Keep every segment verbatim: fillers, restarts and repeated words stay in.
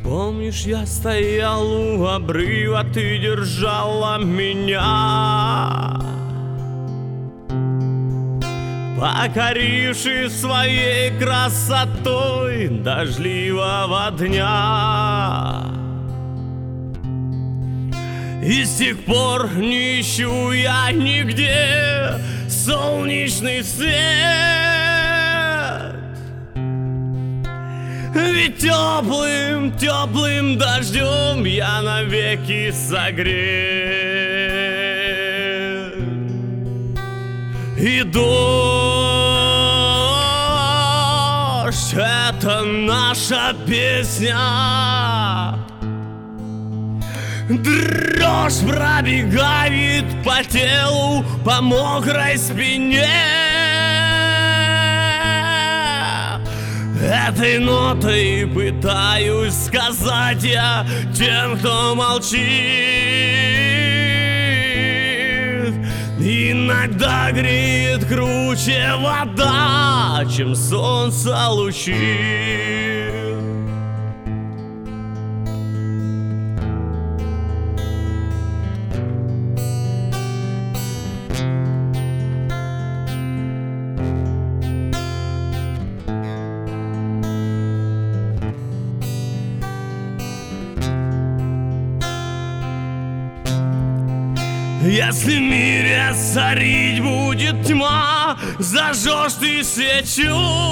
Помнишь, я стоял у обрыва, ты держала меня, покоривший своей красотой дождливого дня. И с тех пор не ищу я нигде солнечный свет, ведь теплым, теплым дождем я навеки согрет. И дождь — это наша песня. Дрожь пробегает по телу, по мокрой спине. Этой нотой пытаюсь сказать я тем, кто молчит. Иногда греет круче вода, чем солнце лучи. Если в мире царить будет тьма, зажжешь ты свечу.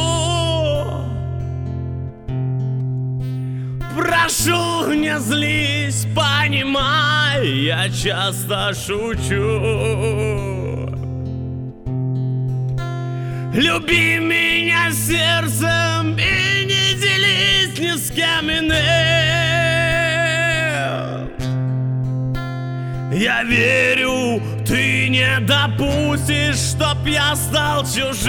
Прошу, не злись, понимай, я часто шучу. Люби меня сердцем и не делись ни с кем иным. Я верю, ты не допустишь, чтоб я стал чужим.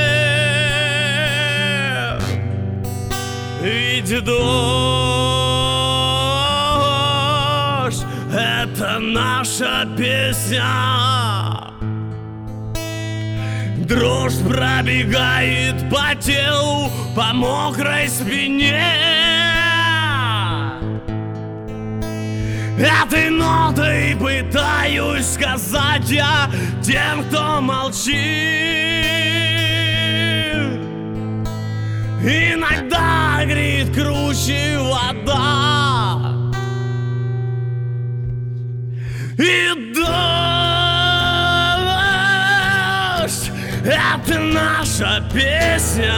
Ведь дождь — это наша песня. Дрожь пробегает по телу, по мокрой спине. Этой нотой пытаюсь сказать я тем, кто молчит. Иногда греет круче вода. И дождь — это наша песня.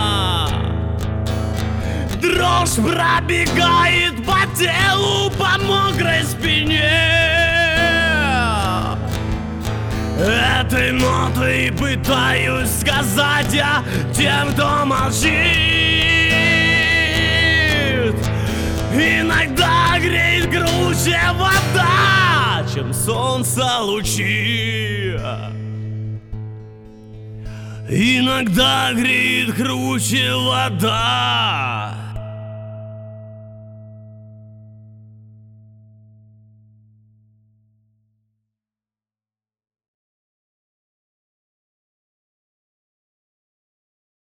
Дрожь пробегает по телу, по мокрой спине. Этой нотой пытаюсь сказать я тем, кто молчит. Иногда греет круче вода, чем солнце лучи. Иногда греет круче вода.